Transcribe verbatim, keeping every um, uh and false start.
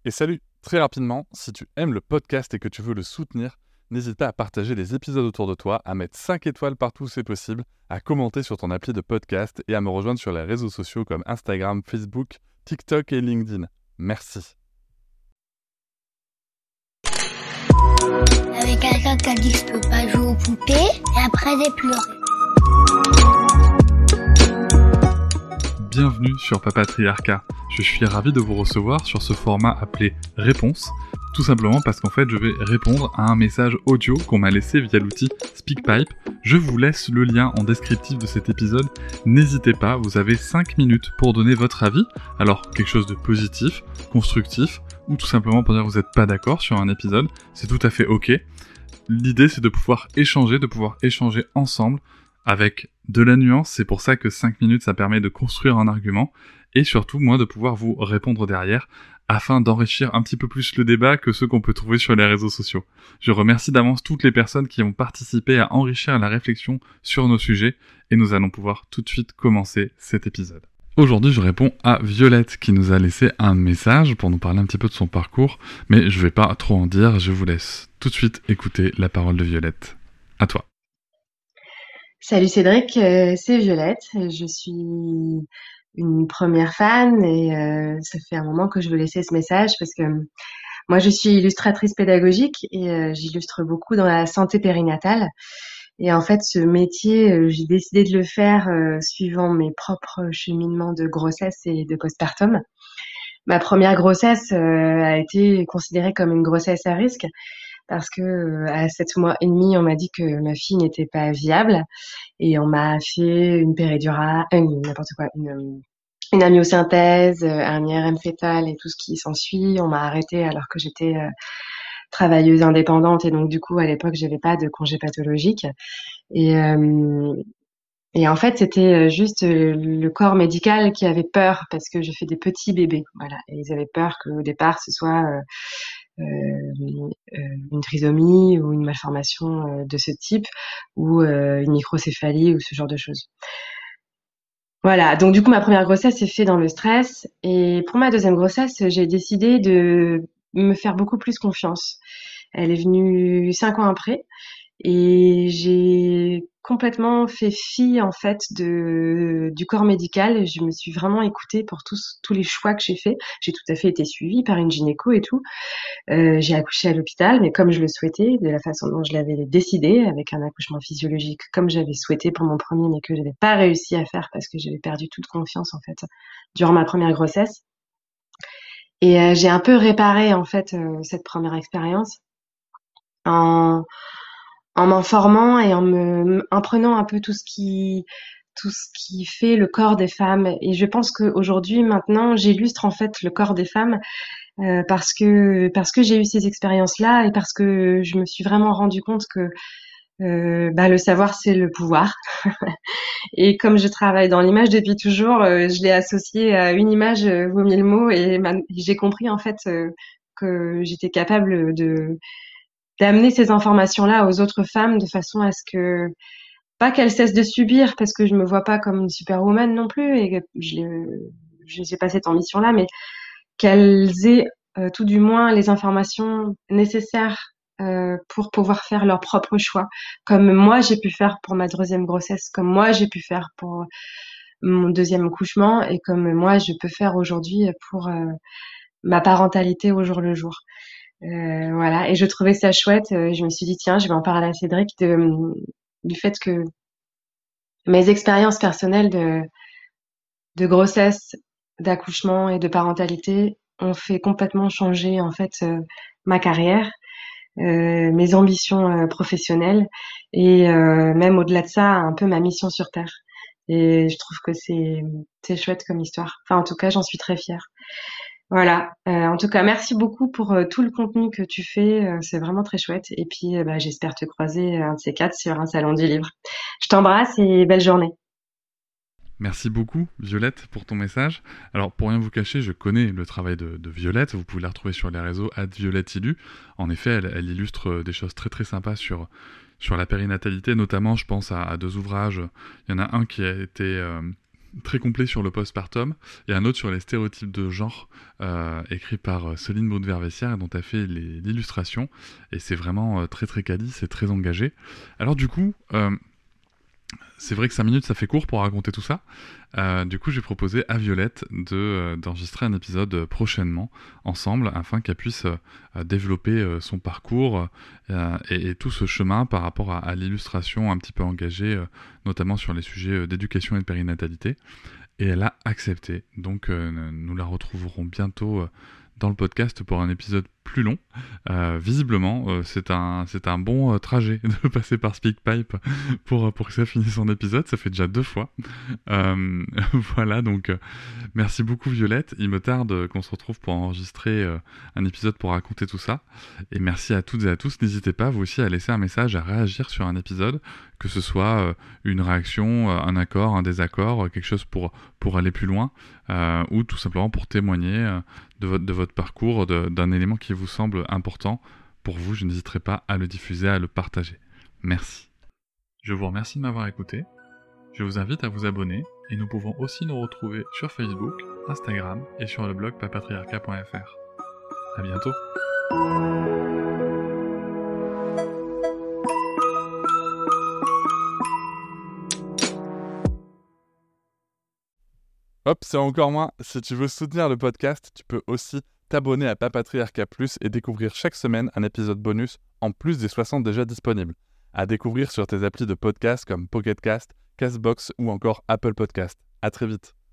Et salut, très rapidement, si tu aimes le podcast et que tu veux le soutenir, n'hésite pas à partager les épisodes autour de toi, à mettre cinq étoiles partout où c'est possible, à commenter sur ton appli de podcast et à me rejoindre sur les réseaux sociaux comme Instagram, Facebook, TikTok et LinkedIn. Merci. Avec quelqu'un qui a dit que je peux pas jouer aux poupées, et après j'ai pleuré. Bienvenue sur Papatriarcat. Je suis ravi de vous recevoir sur ce format appelé Réponse, tout simplement parce qu'en fait je vais répondre à un message audio qu'on m'a laissé via l'outil SpeakPipe. Je vous laisse le lien en descriptif de cet épisode. N'hésitez pas, vous avez cinq minutes pour donner votre avis. Alors quelque chose de positif, constructif, ou tout simplement pour dire que vous n'êtes pas d'accord sur un épisode, c'est tout à fait ok. L'idée c'est de pouvoir échanger, de pouvoir échanger ensemble avec de la nuance, c'est pour ça que cinq minutes ça permet de construire un argument, et surtout moi de pouvoir vous répondre derrière, afin d'enrichir un petit peu plus le débat que ceux qu'on peut trouver sur les réseaux sociaux. Je remercie d'avance toutes les personnes qui ont participé à enrichir la réflexion sur nos sujets, et nous allons pouvoir tout de suite commencer cet épisode. Aujourd'hui, je réponds à Violette qui nous a laissé un message pour nous parler un petit peu de son parcours, mais je vais pas trop en dire, je vous laisse tout de suite écouter la parole de Violette. À toi. Salut Cédric, euh, c'est Violette, je suis une première fan et euh, ça fait un moment que je veux laisser ce message parce que euh, moi je suis illustratrice pédagogique et euh, j'illustre beaucoup dans la santé périnatale. Et en fait, ce métier, euh, j'ai décidé de le faire euh, suivant mes propres cheminements de grossesse et de postpartum. Ma première grossesse euh, a été considérée comme une grossesse à risque parce que euh, à sept mois et demi, on m'a dit que ma fille n'était pas viable et on m'a fait une péridurale, euh, n'importe quoi, une, une amniosynthèse, euh, un I R M fœtal et tout ce qui s'ensuit. On m'a arrêtée alors que j'étais euh, travailleuse indépendante et donc du coup à l'époque j'avais pas de congé pathologique et euh, et en fait c'était juste le corps médical qui avait peur parce que je fais des petits bébés, voilà, et ils avaient peur qu'au départ ce soit euh, euh, une trisomie ou une malformation de ce type ou euh, une microcéphalie ou ce genre de choses. Voilà, donc du coup ma première grossesse s'est faite dans le stress et pour ma deuxième grossesse j'ai décidé de me faire beaucoup plus confiance. Elle est venue cinq ans après et j'ai complètement fait fi en fait de du corps médical et je me suis vraiment écoutée pour tous tous les choix que j'ai faits. J'ai tout à fait été suivie par une gynéco et tout. Euh, j'ai accouché à l'hôpital, mais comme je le souhaitais, de la façon dont je l'avais décidé, avec un accouchement physiologique comme j'avais souhaité pour mon premier, mais que j'avais pas réussi à faire parce que j'avais perdu toute confiance en fait durant ma première grossesse. Et euh, j'ai un peu réparé en fait euh, cette première expérience en en m'informant et en me en prenant un peu tout ce qui tout ce qui fait le corps des femmes. Et je pense qu'aujourd'hui, maintenant, j'illustre en fait le corps des femmes euh, parce que parce que j'ai eu ces expériences-là et parce que je me suis vraiment rendu compte que euh, bah, le savoir c'est le pouvoir. Et comme je travaille dans l'image depuis toujours, euh, je l'ai associé à une image euh, vaut mille mots et ma- j'ai compris en fait euh, que j'étais capable de d'amener ces informations-là aux autres femmes de façon à ce que pas qu'elles cessent de subir parce que je me vois pas comme une superwoman non plus et que je je n'ai pas cette ambition-là, mais qu'elles aient euh, tout du moins les informations nécessaires euh, pour pouvoir faire leur propre choix, comme moi j'ai pu faire pour ma deuxième grossesse, comme moi j'ai pu faire pour mon deuxième accouchement et comme moi je peux faire aujourd'hui pour euh, ma parentalité au jour le jour. Euh, voilà, et je trouvais ça chouette. euh, Je me suis dit tiens, je vais en parler à Cédric de, du fait que mes expériences personnelles de, de grossesse, d'accouchement et de parentalité ont fait complètement changer en fait euh, ma carrière, euh, mes ambitions euh, professionnelles et euh, même au-delà de ça, un peu ma mission sur Terre. Et je trouve que c'est c'est chouette comme histoire. Enfin, en tout cas, j'en suis très fière. Voilà. Euh, en tout cas, merci beaucoup pour euh, tout le contenu que tu fais. Euh, c'est vraiment très chouette. Et puis, euh, bah, j'espère te croiser euh, un de ces quatre sur un salon du livre. Je t'embrasse et belle journée. Merci beaucoup Violette pour ton message. Alors pour rien vous cacher, je connais le travail de, de Violette, vous pouvez la retrouver sur les réseaux arobase violetteilu. En effet, elle, elle illustre des choses très très sympas sur, sur la périnatalité, notamment je pense à, à deux ouvrages. Il y en a un qui a été euh, très complet sur le postpartum et un autre sur les stéréotypes de genre, euh, écrit par euh, Céline Maud-Vervessière, dont tu as fait les, l'illustration. Et c'est vraiment euh, très très quali, c'est très engagé. Alors du coup, euh, c'est vrai que cinq minutes ça fait court pour raconter tout ça. Euh, du coup, j'ai proposé à Violette de, euh, d'enregistrer un épisode euh, prochainement ensemble afin qu'elle puisse euh, développer euh, son parcours euh, et, et tout ce chemin par rapport à, à l'illustration un petit peu engagée, euh, notamment sur les sujets euh, d'éducation et de périnatalité. Et elle a accepté. Donc, euh, nous la retrouverons bientôt euh, dans le podcast pour un épisode plus long. Euh, visiblement, euh, c'est un c'est un bon euh, trajet de passer par SpeakPipe pour pour que ça finisse son épisode. Ça fait déjà deux fois. Euh, voilà, donc euh, merci beaucoup Violette. Il me tarde euh, qu'on se retrouve pour enregistrer euh, un épisode pour raconter tout ça. Et merci à toutes et à tous. N'hésitez pas vous aussi à laisser un message, à réagir sur un épisode, que ce soit euh, une réaction, euh, un accord, un désaccord, euh, quelque chose pour pour aller plus loin, euh, ou tout simplement pour témoigner euh, de votre de votre parcours, de, d'un élément qui vous semble important pour vous. Je n'hésiterai pas à le diffuser, à le partager. Merci. Je vous remercie de m'avoir écouté. Je vous invite à vous abonner et nous pouvons aussi nous retrouver sur Facebook, Instagram et sur le blog papatriarcat point f r. À bientôt. Hop, c'est encore moins. Si tu veux soutenir le podcast, tu peux aussi t'abonner à Papatriarcat Plus et découvrir chaque semaine un épisode bonus en plus des soixante déjà disponibles. À découvrir sur tes applis de podcast comme Pocket Cast, Castbox ou encore Apple Podcast. À très vite.